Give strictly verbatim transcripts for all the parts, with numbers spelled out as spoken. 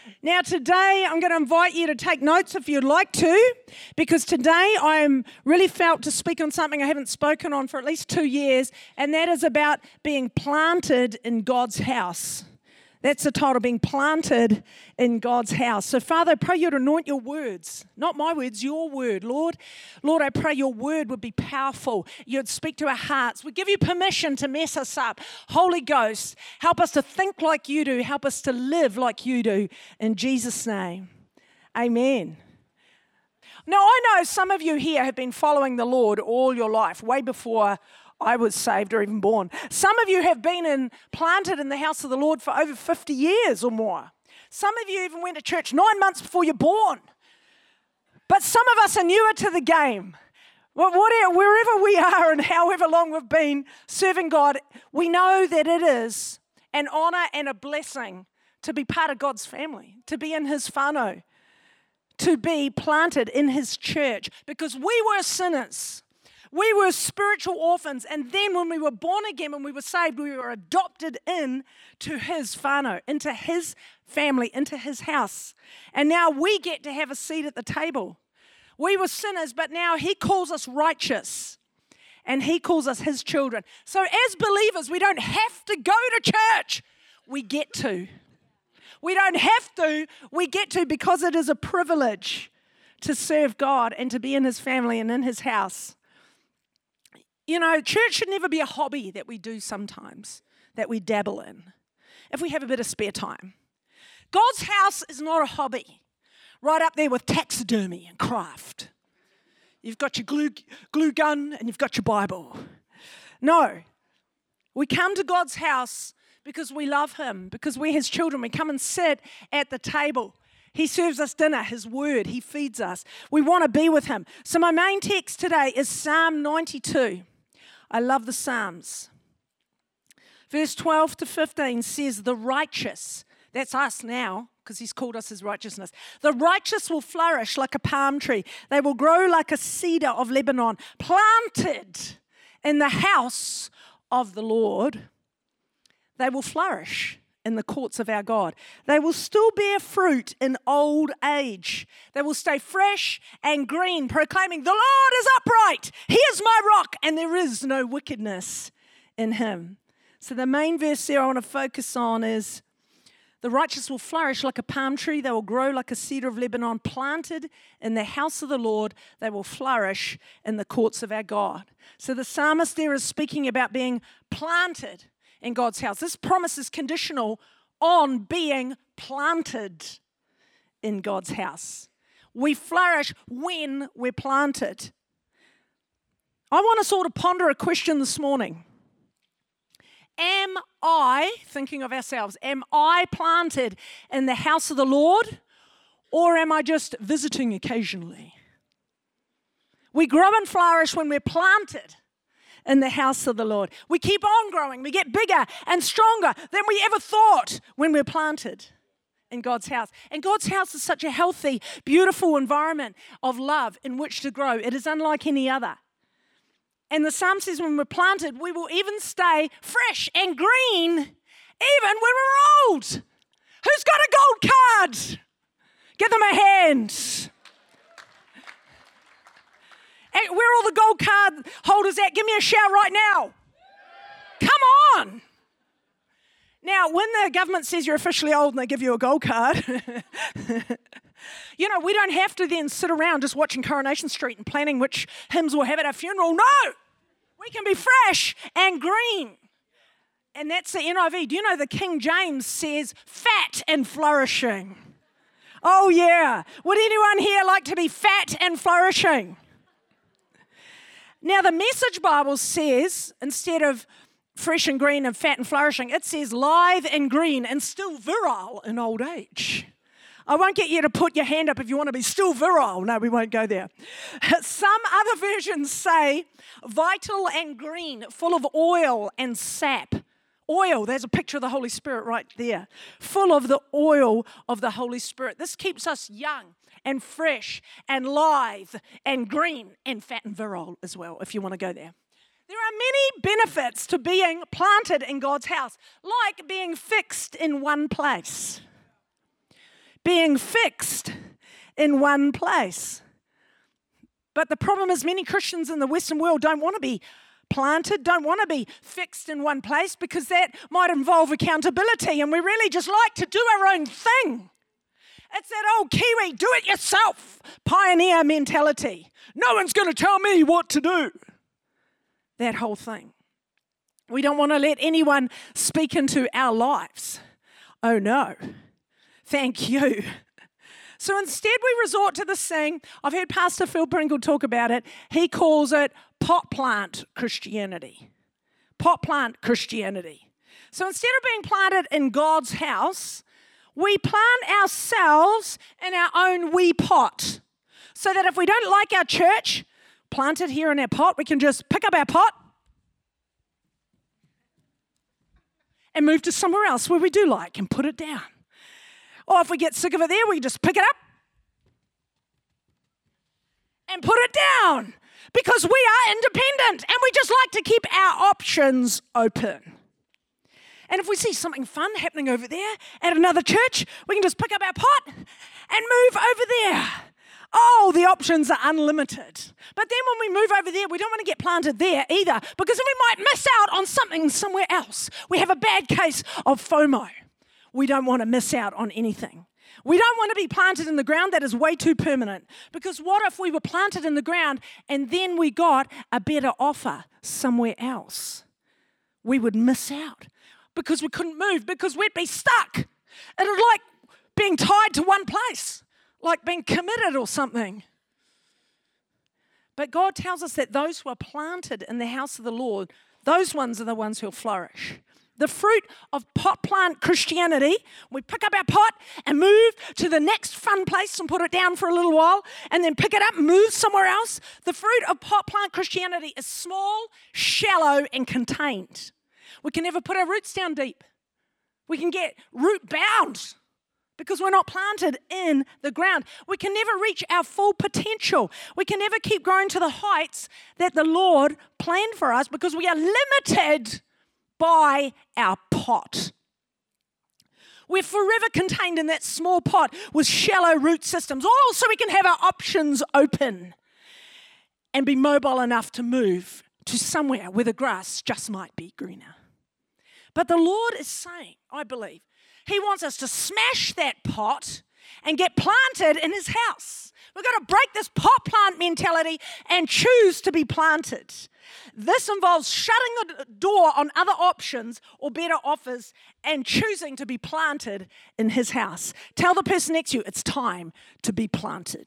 Now today I'm going to invite you to take notes if you'd like to, because today I'm really felt to speak on something I haven't spoken on for at least two years, and that is about being planted in God's house. That's the title, being planted in God's house. So Father, I pray you'd anoint your words, not my words, your word, Lord. Lord, I pray your word would be powerful. You'd speak to our hearts. We give you permission to mess us up. Holy Ghost, help us to think like you do. Help us to live like you do. In Jesus' name, amen. Now, I know some of you here have been following the Lord all your life, way before I was saved or even born. Some of you have been in, planted in the house of the Lord for over fifty years or more. Some of you even went to church nine months before you're born. But some of us are newer to the game. Well, whatever, wherever we are and however long we've been serving God, we know that it is an honor and a blessing to be part of God's family, to be in his whānau, to be planted in his church, because we were sinners. We were spiritual orphans, and then when we were born again, when we were saved, we were adopted in to his whānau, into his family, into his house. And now we get to have a seat at the table. We were sinners, but now he calls us righteous, and he calls us his children. So as believers, we don't have to go to church. We get to. We don't have to. We get to, because it is a privilege to serve God and to be in his family and in his house. You know, church should never be a hobby that we do sometimes, that we dabble in, if we have a bit of spare time. God's house is not a hobby, right up there with taxidermy and craft. You've got your glue, glue gun and you've got your Bible. No, we come to God's house because we love him, because we're his children. We come and sit at the table. He serves us dinner, his word, he feeds us. We want to be with him. So my main text today is Psalm ninety-two. I love the Psalms. Verse twelve to fifteen says, the righteous, that's us now, because he's called us his righteousness. The righteous will flourish like a palm tree. They will grow like a cedar of Lebanon, planted in the house of the Lord. They will flourish in the courts of our God. They will still bear fruit in old age. They will stay fresh and green, proclaiming, the Lord is upright. He is my rock, and there is no wickedness in him. So the main verse there I want to focus on is, the righteous will flourish like a palm tree. They will grow like a cedar of Lebanon, planted in the house of the Lord. They will flourish in the courts of our God. So the psalmist there is speaking about being planted in God's house. This promise is conditional on being planted in God's house. We flourish when we're planted. I want us all to ponder a question this morning. Am I, thinking of ourselves, am I planted in the house of the Lord, or am I just visiting occasionally? We grow and flourish when we're planted in the house of the Lord. We keep on growing. We get bigger and stronger than we ever thought when we're planted in God's house. And God's house is such a healthy, beautiful environment of love in which to grow. It is unlike any other. And the psalm says when we're planted, we will even stay fresh and green even when we're old. Who's got a gold card? Give them a hand. Hey, where are all the gold card holders at? Give me a shout right now. Come on. Now, when the government says you're officially old and they give you a gold card, you know, we don't have to then sit around just watching Coronation Street and planning which hymns we'll have at our funeral. No, we can be fresh and green. And that's the N I V. Do you know the King James says fat and flourishing? Oh, yeah. Would anyone here like to be fat and flourishing? Now, the Message Bible says, instead of fresh and green and fat and flourishing, it says lithe and green and still virile in old age. I won't get you to put your hand up if you want to be still virile. No, we won't go there. Some other versions say vital and green, full of oil and sap. Oil, there's a picture of the Holy Spirit right there. Full of the oil of the Holy Spirit. This keeps us young and fresh and lithe and green and fat and virile as well, if you want to go there. There are many benefits to being planted in God's house, like being fixed in one place. being fixed in one place. But the problem is many Christians in the Western world don't want to be planted, don't want to be fixed in one place because that might involve accountability, and we really just like to do our own thing. It's that old Kiwi, do-it-yourself pioneer mentality. No one's going to tell me what to do. That whole thing. We don't want to let anyone speak into our lives. Oh no, thank you. So instead we resort to this thing. I've heard Pastor Phil Pringle talk about it. He calls it pot plant Christianity. Pot plant Christianity. So instead of being planted in God's house, we plant ourselves in our own wee pot. So that if we don't like our church planted here in our pot, we can just pick up our pot and move to somewhere else where we do like and put it down. Or if we get sick of it there, we just pick it up and put it down because we are independent and we just like to keep our options open. And if we see something fun happening over there at another church, we can just pick up our pot and move over there. Oh, the options are unlimited. But then when we move over there, we don't want to get planted there either because then we might miss out on something somewhere else. We have a bad case of FOMO. We don't want to miss out on anything. We don't want to be planted in the ground that is way too permanent because what if we were planted in the ground and then we got a better offer somewhere else? We would miss out because we couldn't move because we'd be stuck. It was like being tied to one place, like being committed or something. But God tells us that those who are planted in the house of the Lord, those ones are the ones who will flourish. The fruit of pot plant Christianity, we pick up our pot and move to the next fun place and put it down for a little while and then pick it up and move somewhere else. The fruit of pot plant Christianity is small, shallow, and contained. We can never put our roots down deep. We can get root bound because we're not planted in the ground. We can never reach our full potential. We can never keep growing to the heights that the Lord planned for us because we are limited by our pot. We're forever contained in that small pot with shallow root systems, all so we can have our options open and be mobile enough to move to somewhere where the grass just might be greener. But the Lord is saying, I believe, He wants us to smash that pot and get planted in His house. We've got to break this pot plant mentality and choose to be planted. This involves shutting the door on other options or better offers and choosing to be planted in His house. Tell the person next to you, it's time to be planted.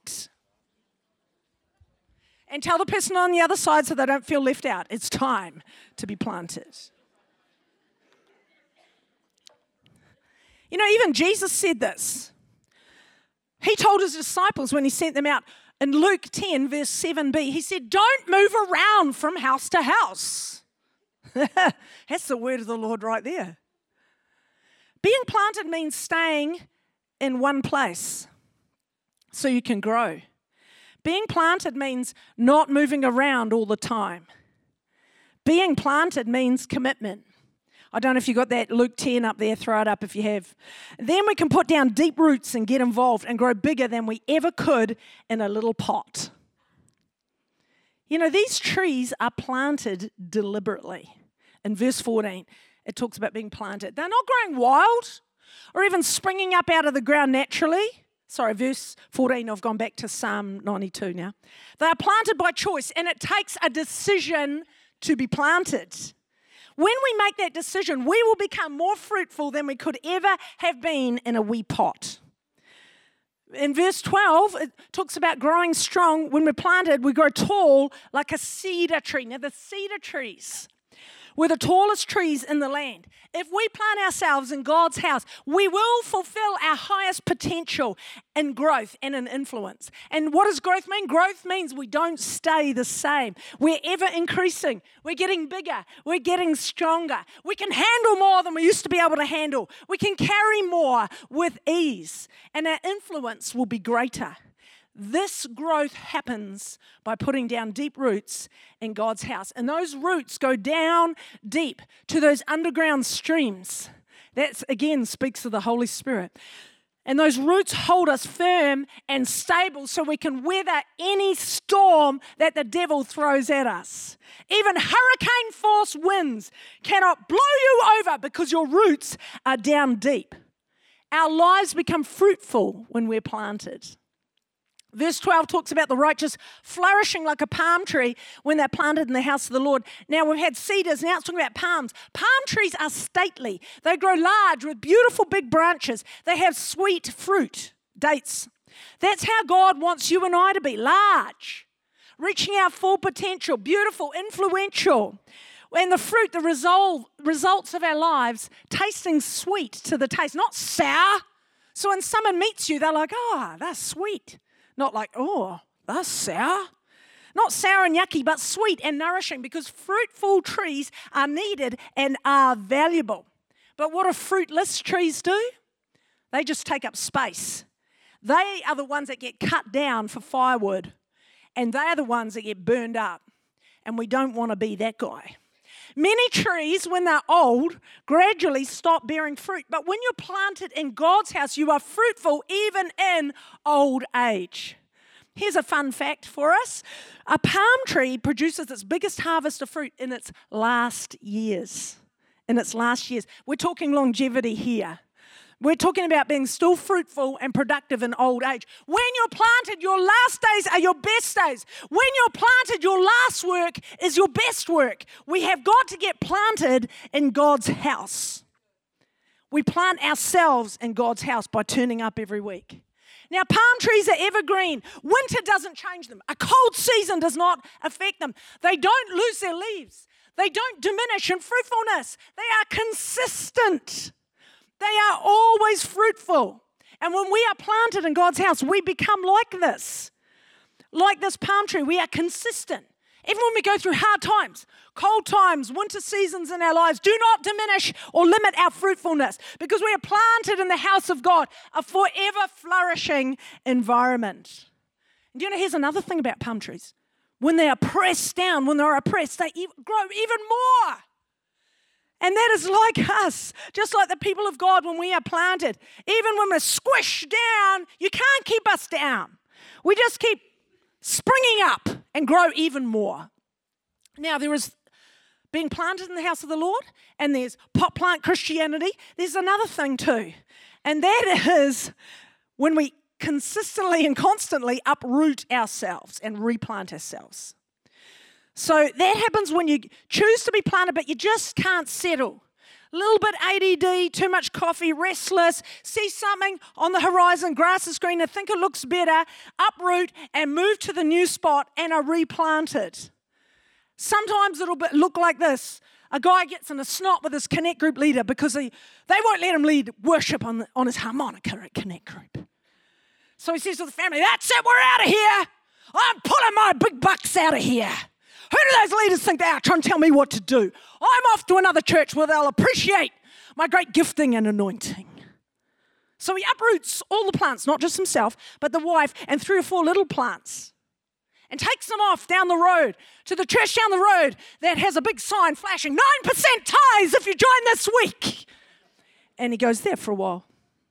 And tell the person on the other side so they don't feel left out, it's time to be planted. You know, even Jesus said this. He told His disciples when He sent them out in Luke ten, verse seven b, He said, don't move around from house to house. That's the word of the Lord right there. Being planted means staying in one place so you can grow. Being planted means not moving around all the time. Being planted means commitment. I don't know if you got that Luke ten up there, throw it up if you have. Then we can put down deep roots and get involved and grow bigger than we ever could in a little pot. You know, these trees are planted deliberately. In verse fourteen, it talks about being planted. They're not growing wild or even springing up out of the ground naturally. Sorry, verse fourteen, I've gone back to Psalm ninety-two now. They are planted by choice, and it takes a decision to be planted. When we make that decision, we will become more fruitful than we could ever have been in a wee pot. In verse twelve, it talks about growing strong. When we're planted, we grow tall like a cedar tree. Now, the cedar trees were the tallest trees in the land. If we plant ourselves in God's house, we will fulfill our highest potential in growth and in influence. And what does growth mean? Growth means we don't stay the same. We're ever increasing. We're getting bigger. We're getting stronger. We can handle more than we used to be able to handle. We can carry more with ease, and our influence will be greater. This growth happens by putting down deep roots in God's house. And those roots go down deep to those underground streams. That, again, speaks of the Holy Spirit. And those roots hold us firm and stable so we can weather any storm that the devil throws at us. Even hurricane force winds cannot blow you over because your roots are down deep. Our lives become fruitful when we're planted. Verse twelve talks about the righteous flourishing like a palm tree when they're planted in the house of the Lord. Now we've had cedars, now it's talking about palms. Palm trees are stately. They grow large with beautiful big branches. They have sweet fruit, dates. That's how God wants you and I to be, large, reaching our full potential, beautiful, influential. And the fruit, the result, results of our lives, tasting sweet to the taste, not sour. So when someone meets you, they're like, oh, that's sweet. Not like, oh, that's sour. Not sour and yucky, but sweet and nourishing, because fruitful trees are needed and are valuable. But what do fruitless trees do? They just take up space. They are the ones that get cut down for firewood, and they are the ones that get burned up. And we don't want to be that guy. Many trees, when they're old, gradually stop bearing fruit. But when you're planted in God's house, you are fruitful even in old age. Here's a fun fact for us. A palm tree produces its biggest harvest of fruit in its last years. In its last years. We're talking longevity here. We're talking about being still fruitful and productive in old age. When you're planted, your last days are your best days. When you're planted, your last work is your best work. We have got to get planted in God's house. We plant ourselves in God's house by turning up every week. Now, palm trees are evergreen. Winter doesn't change them. A cold season does not affect them. They don't lose their leaves. They don't diminish in fruitfulness. They are consistent. They are always fruitful. And when we are planted in God's house, we become like this. Like this palm tree, we are consistent. Even when we go through hard times, cold times, winter seasons in our lives, do not diminish or limit our fruitfulness, because we are planted in the house of God, a forever flourishing environment. And do you know, here's another thing about palm trees. When they are pressed down, when they're oppressed, they grow even more. And that is like us, just like the people of God when we are planted. Even when we're squished down, you can't keep us down. We just keep springing up and grow even more. Now, there is being planted in the house of the Lord, and there's pot plant Christianity. There's another thing too, and that is when we consistently and constantly uproot ourselves and replant ourselves. So that happens when you choose to be planted, but you just can't settle. A little bit A D D, too much coffee, restless, see something on the horizon, grass is green, and think it looks better, uproot and move to the new spot and are replanted. Sometimes it'll look like this. A guy gets in a snot with his Connect Group leader because he, they won't let him lead worship on, the, on his harmonica at Connect Group. So he says to the family, that's it, we're out of here. I'm pulling my big bucks out of here. Who do those leaders think they are trying to tell me what to do? I'm off to another church where they'll appreciate my great gifting and anointing. So he uproots all the plants, not just himself, but the wife and three or four little plants, and takes them off down the road to the church down the road that has a big sign flashing, nine percent tithes if you join this week. And he goes there for a while.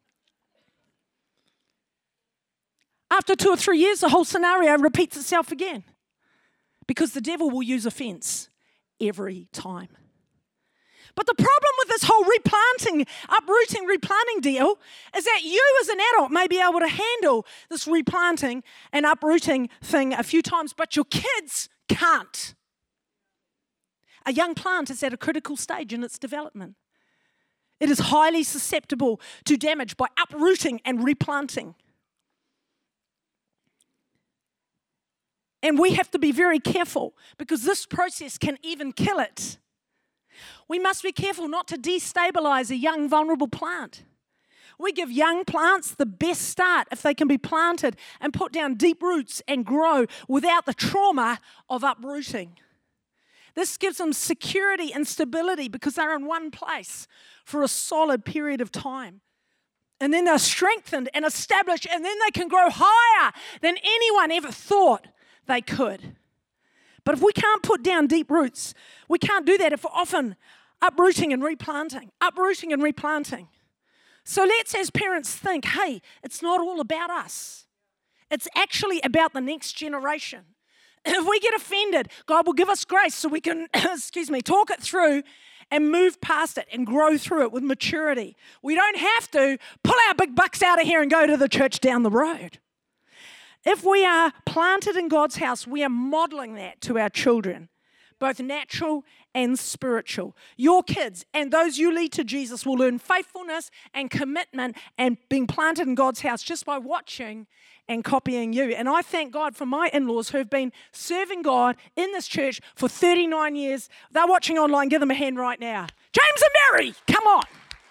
After two or three years, the whole scenario repeats itself again. Because the devil will use offense every time. But the problem with this whole replanting, uprooting, replanting deal is that you as an adult may be able to handle this replanting and uprooting thing a few times, but your kids can't. A young plant is at a critical stage in its development. It is highly susceptible to damage by uprooting and replanting. And we have to be very careful because this process can even kill it. We must be careful not to destabilize a young, vulnerable plant. We give young plants the best start if they can be planted and put down deep roots and grow without the trauma of uprooting. This gives them security and stability because they're in one place for a solid period of time. And then they're strengthened and established, and then they can grow higher than anyone ever thought they could. But if we can't put down deep roots, we can't do that if we're often uprooting and replanting, uprooting and replanting. So let's, as parents, think, hey, it's not all about us. It's actually about the next generation. If we get offended, God will give us grace so we can, excuse me, talk it through and move past it and grow through it with maturity. We don't have to pull our big bucks out of here and go to the church down the road. If we are planted in God's house, we are modeling that to our children, both natural and spiritual. Your kids and those you lead to Jesus will learn faithfulness and commitment and being planted in God's house just by watching and copying you. And I thank God for my in-laws who have been serving God in this church for thirty-nine years. They're watching online. Give them a hand right now. James and Mary, come on.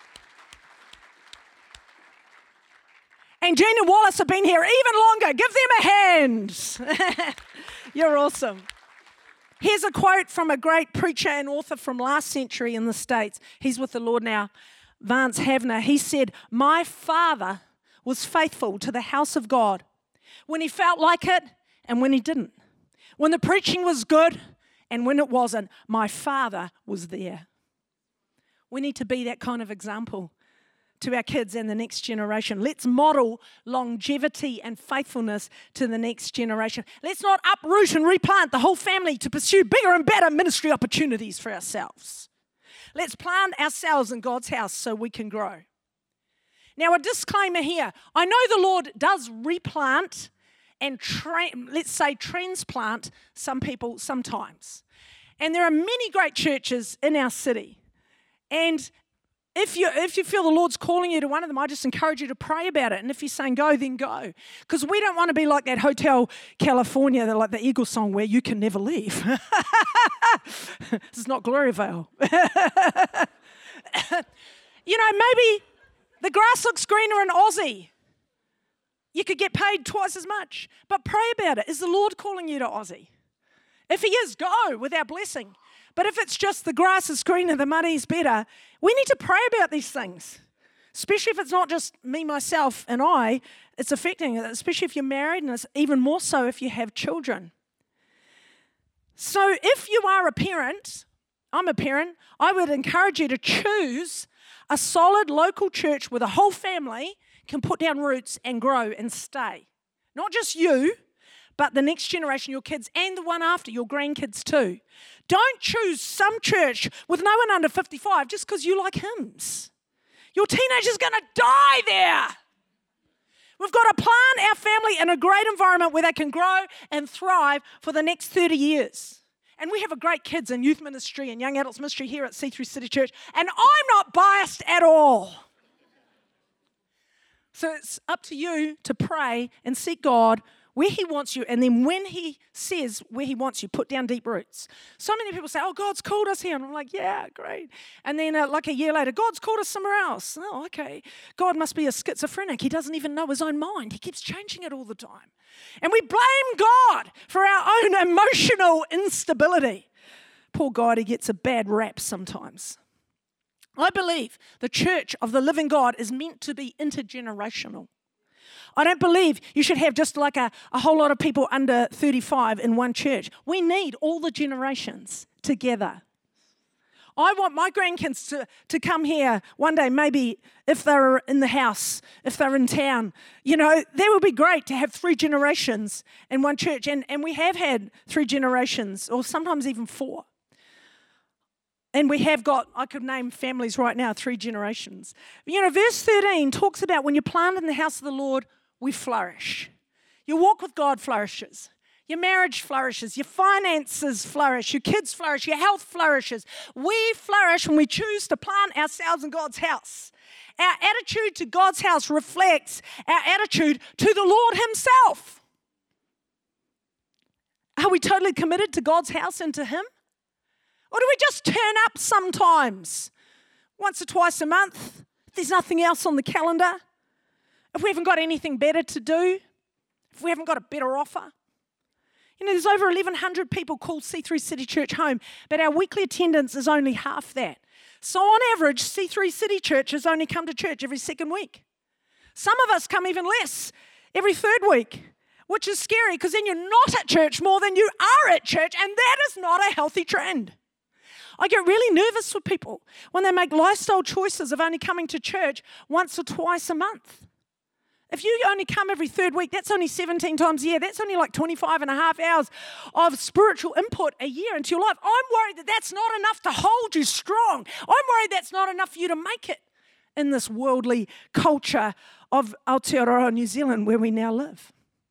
And Jean and Wallace have been here even longer. Give them a hand. You're awesome. Here's a quote from a great preacher and author from last century in the States. He's with the Lord now, Vance Havner. He said, "My father was faithful to the house of God when he felt like it and when he didn't. When the preaching was good and when it wasn't, my father was there." We need to be that kind of example to our kids and the next generation. Let's model longevity and faithfulness to the next generation. Let's not uproot and replant the whole family to pursue bigger and better ministry opportunities for ourselves. Let's plant ourselves in God's house so we can grow. Now, a disclaimer here. I know the Lord does replant and, tra- let's say, transplant some people sometimes. And there are many great churches in our city. And if you if you feel the Lord's calling you to one of them, I just encourage you to pray about it. And if you're saying go, then go. Because we don't want to be like that Hotel California, like the Eagles song, where you can never leave. This is not Gloriavale. You know, maybe the grass looks greener in Aussie. You could get paid twice as much. But pray about it. Is the Lord calling you to Aussie? If he is, go with our blessing. But if it's just the grass is greener, the money's better, we need to pray about these things. Especially if it's not just me, myself, and I, it's affecting it, especially if you're married, and it's even more so if you have children. So if you are a parent, I'm a parent, I would encourage you to choose a solid local church where the whole family can put down roots and grow and stay. Not just you, but the next generation, your kids, and the one after, your grandkids too. Don't choose some church with no one under fifty-five just because you like hymns. Your teenager's going to die there. We've got to plant our family in a great environment where they can grow and thrive for the next thirty years. And we have a great kids and youth ministry and young adults ministry here at C three City Church, and I'm not biased at all. So it's up to you to pray and seek God where he wants you, and then when he says where he wants you, put down deep roots. So many people say, oh, God's called us here. And I'm like, yeah, great. And then uh, like a year later, God's called us somewhere else. Oh, okay. God must be a schizophrenic. He doesn't even know his own mind. He keeps changing it all the time. And we blame God for our own emotional instability. Poor God, he gets a bad rap sometimes. I believe the church of the living God is meant to be intergenerational. I don't believe you should have just like a, a whole lot of people under thirty-five in one church. We need all the generations together. I want my grandkids to, to come here one day, maybe if they're in the house, if they're in town. You know, that would be great to have three generations in one church. And, and we have had three generations, or sometimes even four. And we have got, I could name families right now, three generations. You know, verse thirteen talks about when you're planted in the house of the Lord, we flourish. Your walk with God flourishes. Your marriage flourishes. Your finances flourish. Your kids flourish. Your health flourishes. We flourish when we choose to plant ourselves in God's house. Our attitude to God's house reflects our attitude to the Lord himself. Are we totally committed to God's house and to him? Or do we just turn up sometimes, once or twice a month, if there's nothing else on the calendar, if we haven't got anything better to do, if we haven't got a better offer? You know, there's over eleven hundred people call C three City Church home, but our weekly attendance is only half that. So on average, C three City Churches only come to church every second week. Some of us come even less, every third week, which is scary because then you're not at church more than you are at church, and that is not a healthy trend. I get really nervous for people when they make lifestyle choices of only coming to church once or twice a month. If you only come every third week, that's only seventeen times a year. That's only like twenty-five and a half hours of spiritual input a year into your life. I'm worried that that's not enough to hold you strong. I'm worried that's not enough for you to make it in this worldly culture of Aotearoa, New Zealand, where we now live.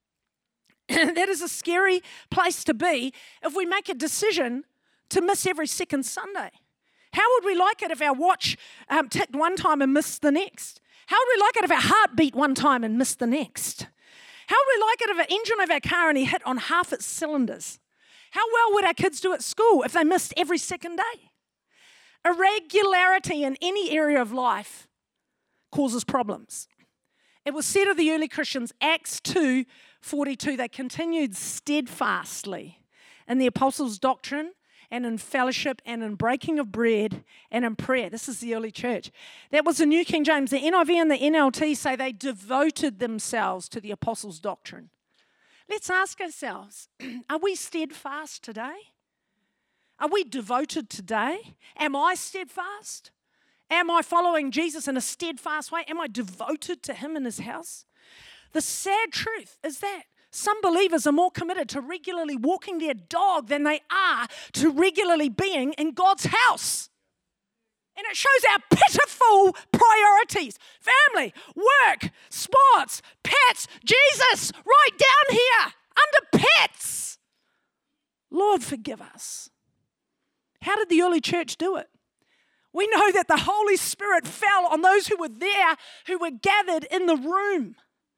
That is a scary place to be if we make a decision to miss every second Sunday. How would we like it if our watch um, ticked one time and missed the next? How would we like it if our heart beat one time and missed the next? How would we like it if an engine of our car only hit on half its cylinders? How well would our kids do at school if they missed every second day? Irregularity in any area of life causes problems. It was said of the early Christians, Acts two forty-two, they continued steadfastly in the apostles' doctrine and in fellowship and in breaking of bread and in prayer. This is the early church. That was the New King James. The N I V and the N L T say they devoted themselves to the apostles' doctrine. Let's ask ourselves, are we steadfast today? Are we devoted today? Am I steadfast? Am I following Jesus in a steadfast way? Am I devoted to him and his house? The sad truth is that some believers are more committed to regularly walking their dog than they are to regularly being in God's house. And it shows our pitiful priorities. Family, work, sports, pets, Jesus, right down here, under pets. Lord, forgive us. How did the early church do it? We know that the Holy Spirit fell on those who were there, who were gathered in the room.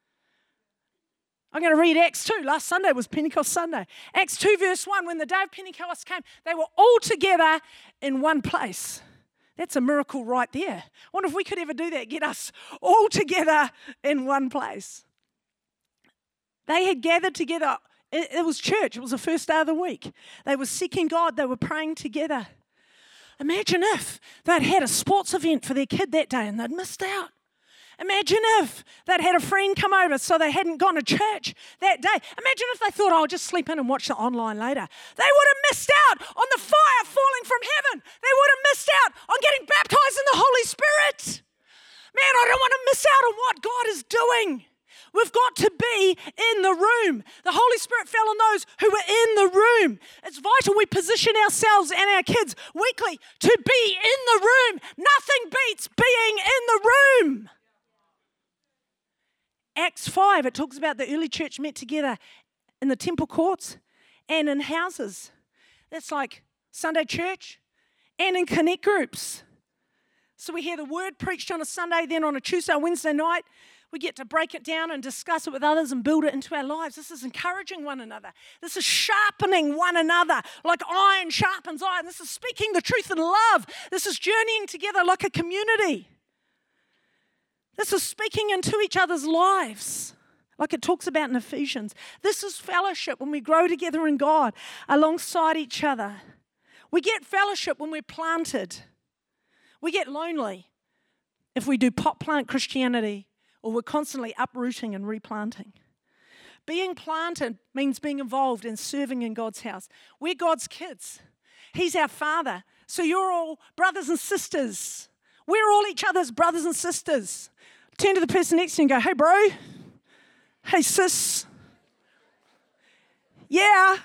I'm going to read Acts two. Last Sunday was Pentecost Sunday. Acts two verse one, when the day of Pentecost came, they were all together in one place. That's a miracle right there. I wonder if we could ever do that, get us all together in one place. They had gathered together. It, it was church. It was the first day of the week. They were seeking God. They were praying together. Imagine if they'd had a sports event for their kid that day and they'd missed out. Imagine if they'd had a friend come over so they hadn't gone to church that day. Imagine if they thought, oh, I'll just sleep in and watch the online later. They would have missed out on the fire falling from heaven. They would have missed out on getting baptized in the Holy Spirit. Man, I don't want to miss out on what God is doing. We've got to be in the room. The Holy Spirit fell on those who were in the room. It's vital we position ourselves and our kids weekly to be in the room. Nothing beats being in the room. Acts five, it talks about the early church met together in the temple courts and in houses. That's like Sunday church and in connect groups. So we hear the word preached on a Sunday, then on a Tuesday or Wednesday night, we get to break it down and discuss it with others and build it into our lives. This is encouraging one another. This is sharpening one another like iron sharpens iron. This is speaking the truth in love. This is journeying together like a community. This is speaking into each other's lives, like it talks about in Ephesians. This is fellowship when we grow together in God alongside each other. We get fellowship when we're planted. We get lonely if we do pot plant Christianity or we're constantly uprooting and replanting. Being planted means being involved in serving in God's house. We're God's kids. He's our Father. So you're all brothers and sisters. We're all each other's brothers and sisters. Turn to the person next to you and go, hey, bro. Hey, sis. Yeah.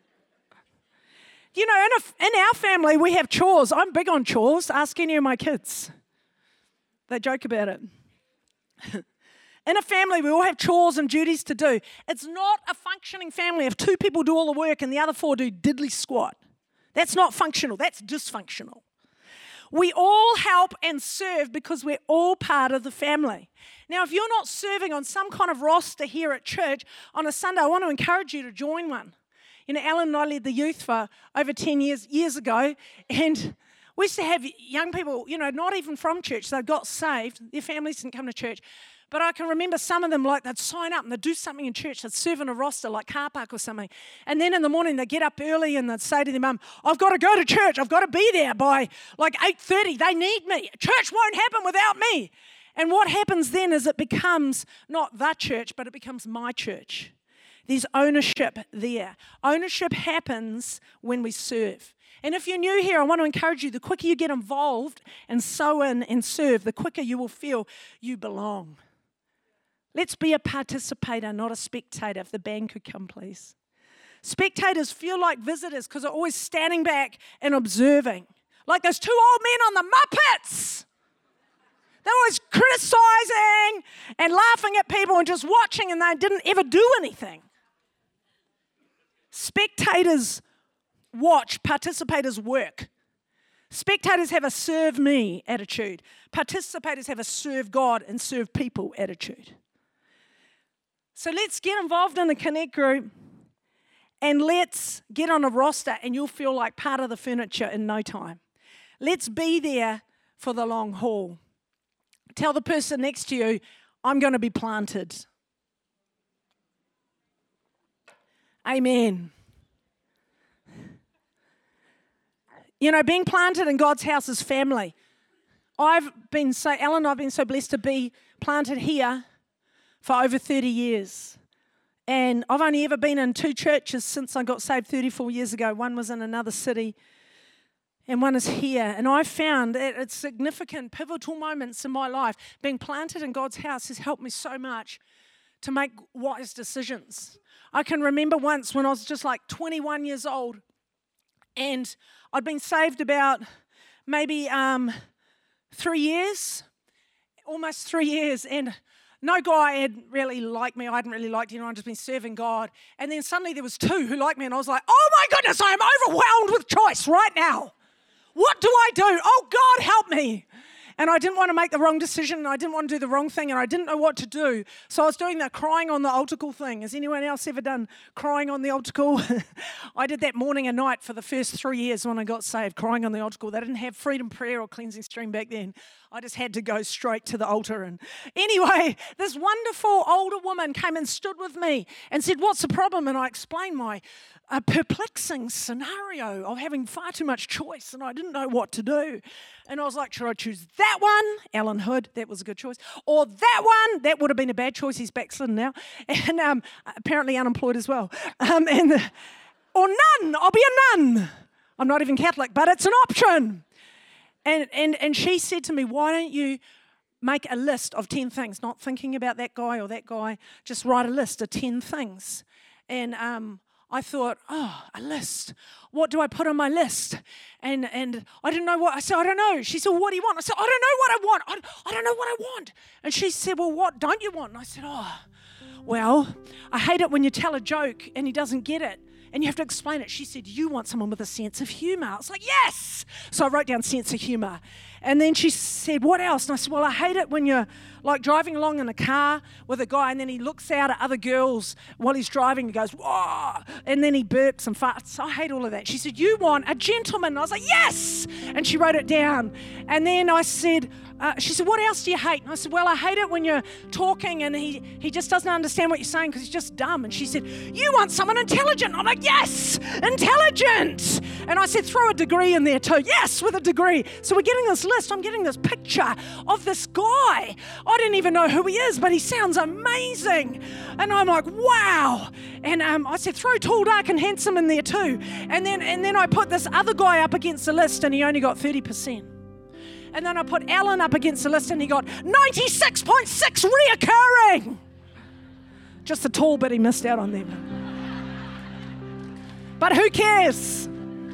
You know, in, a, in our family, we have chores. I'm big on chores. Ask any of my kids. They joke about it. In a family, we all have chores and duties to do. It's not a functioning family if two people do all the work and the other four do diddly squat. That's not functional. That's dysfunctional. We all help and serve because we're all part of the family. Now, if you're not serving on some kind of roster here at church on a Sunday, I want to encourage you to join one. You know, Alan and I led the youth for over ten years, years ago, and we used to have young people, you know, not even from church. They got saved. Their families didn't come to church. But I can remember some of them, like, they'd sign up and they'd do something in church. They'd serve in a roster, like car park or something. And then in the morning, they'd get up early and they'd say to their mum, I've got to go to church. I've got to be there by, like, eight thirty. They need me. Church won't happen without me. And what happens then is it becomes not the church, but it becomes my church. There's ownership there. Ownership happens when we serve. And if you're new here, I want to encourage you, the quicker you get involved and sow in and serve, the quicker you will feel you belong. Let's be a participator, not a spectator. If the band could come, please. Spectators feel like visitors because they're always standing back and observing. Like those two old men on the Muppets. They're always criticizing and laughing at people and just watching, and they didn't ever do anything. Spectators watch, participators work. Spectators have a serve me attitude. Participators have a serve God and serve people attitude. So let's get involved in the Connect group and let's get on a roster and you'll feel like part of the furniture in no time. Let's be there for the long haul. Tell the person next to you, I'm going to be planted. Amen. You know, being planted in God's house is family. I've been so, Alan and I have been so blessed to be planted here for over thirty years. And I've only ever been in two churches since I got saved thirty-four years ago. One was in another city and one is here. And I've found that it's significant, pivotal moments in my life. Being planted in God's house has helped me so much to make wise decisions. I can remember once when I was just like twenty-one years old and I'd been saved about maybe um, three years, almost three years, and no guy had really liked me. I hadn't really liked anyone. I'd just been serving God. And then suddenly there was two who liked me, and I was like, oh my goodness, I am overwhelmed with choice right now. What do I do? Oh, God, help me. And I didn't want to make the wrong decision, and I didn't want to do the wrong thing, and I didn't know what to do. So I was doing the crying on the altar thing. Has anyone else ever done crying on the altar? I did that morning and night for the first three years when I got saved, crying on the altar. They didn't have Freedom Prayer or Cleansing Stream back then. I just had to go straight to the altar. And anyway, this wonderful older woman came and stood with me and said, what's the problem? And I explained my uh, perplexing scenario of having far too much choice, and I didn't know what to do. And I was like, should I choose that one? Alan Hood, that was a good choice. Or that one? That would have been a bad choice. He's backslidden now. And um, apparently unemployed as well. Um, and the, or none. I'll be a nun. I'm not even Catholic, but it's an option. And, and, and she said to me, why don't you make a list of ten things, not thinking about that guy or that guy, just write a list of ten things. And um, I thought, oh, a list. What do I put on my list? And and I didn't know what. I said, I don't know. She said, well, what do you want? I said, I don't know what I want. I, I don't know what I want. And she said, well, what don't you want? And I said, oh, well, I hate it when you tell a joke and he doesn't get it. And you have to explain it. She said, you want someone with a sense of humor. I was like, yes. So I wrote down sense of humor. And then she said, what else? And I said, well, I hate it when you're like driving along in a car with a guy and then he looks out at other girls while he's driving and goes, whoa, and then he burps and farts. I hate all of that. She said, you want a gentleman. And I was like, yes. And she wrote it down. And then I said, uh, she said, what else do you hate? And I said, well, I hate it when you're talking and he, he just doesn't understand what you're saying because he's just dumb. And she said, you want someone intelligent. I'm like, yes, intelligent. And I said, throw a degree in there too. Yes, with a degree. So we're getting this list. I'm getting this picture of this guy. I didn't even know who he is, but he sounds amazing. And I'm like, wow. And um, I said, throw tall, dark, and handsome in there too. And then, and then I put this other guy up against the list and he only got thirty percent. And then I put Alan up against the list and he got ninety-six point six reoccurring. Just the tall bit he missed out on there. But who cares?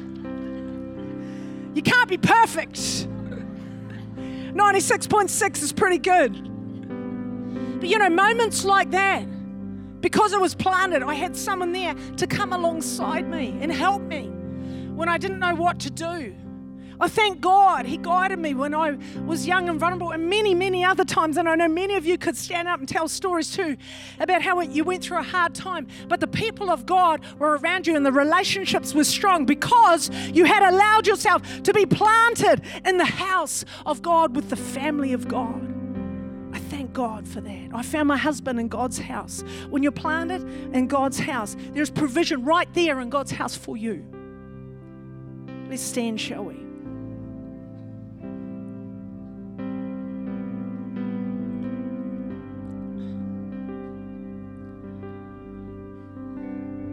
You can't be perfect. ninety-six point six is pretty good. But you know, moments like that, because I was planted, I had someone there to come alongside me and help me when I didn't know what to do. I thank God He guided me when I was young and vulnerable and many, many other times. And I know many of you could stand up and tell stories too about how you went through a hard time. But the people of God were around you and the relationships were strong because you had allowed yourself to be planted in the house of God with the family of God. I thank God for that. I found my husband in God's house. When you're planted in God's house, there's provision right there in God's house for you. Let's stand, shall we?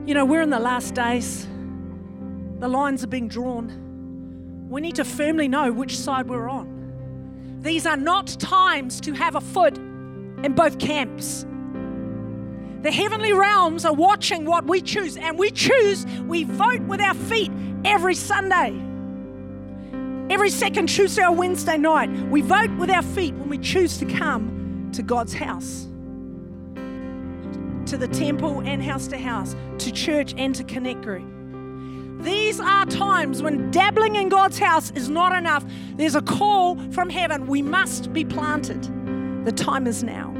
You know, we're in the last days. The lines are being drawn. We need to firmly know which side we're on. These are not times to have a foot in both camps. The heavenly realms are watching what we choose, and we choose, we vote with our feet every Sunday. Every second Tuesday or Wednesday night, we vote with our feet when we choose to come to God's house, to the temple and house to house, to church and to Connect Group. These are times when dabbling in God's house is not enough. There's a call from heaven. We must be planted. The time is now.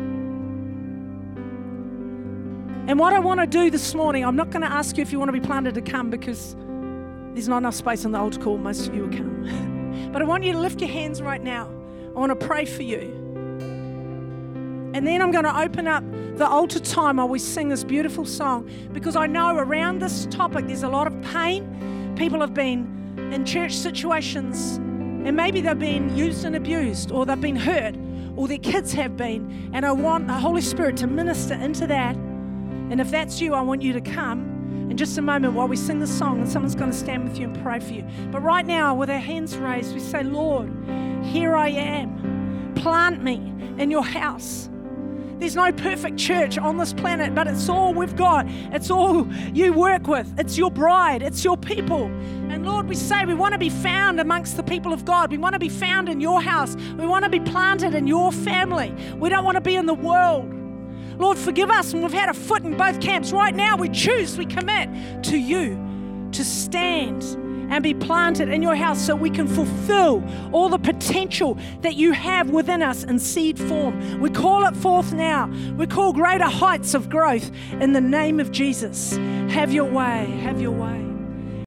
And what I want to do this morning, I'm not going to ask you if you want to be planted to come, because there's not enough space in the altar call. Most of you will come. But I want you to lift your hands right now. I want to pray for you. And then I'm going to open up the altar time while we sing this beautiful song, because I know around this topic there's a lot of pain. People have been in church situations, and maybe they've been used and abused, or they've been hurt, or their kids have been. And I want the Holy Spirit to minister into that. And if that's you, I want you to come in just a moment while we sing this song, and someone's going to stand with you and pray for you. But right now, with our hands raised, we say, Lord, here I am. Plant me in your house. There's no perfect church on this planet, but it's all we've got. It's all you work with. It's your bride. It's your people. And Lord, we say we want to be found amongst the people of God. We want to be found in your house. We want to be planted in your family. We don't want to be in the world. Lord, forgive us when we've had a foot in both camps. Right now, we choose, we commit to you to stand and be planted in your house so we can fulfill all the potential that you have within us in seed form. We call it forth now. We call greater heights of growth in the name of Jesus. Have your way, have your way.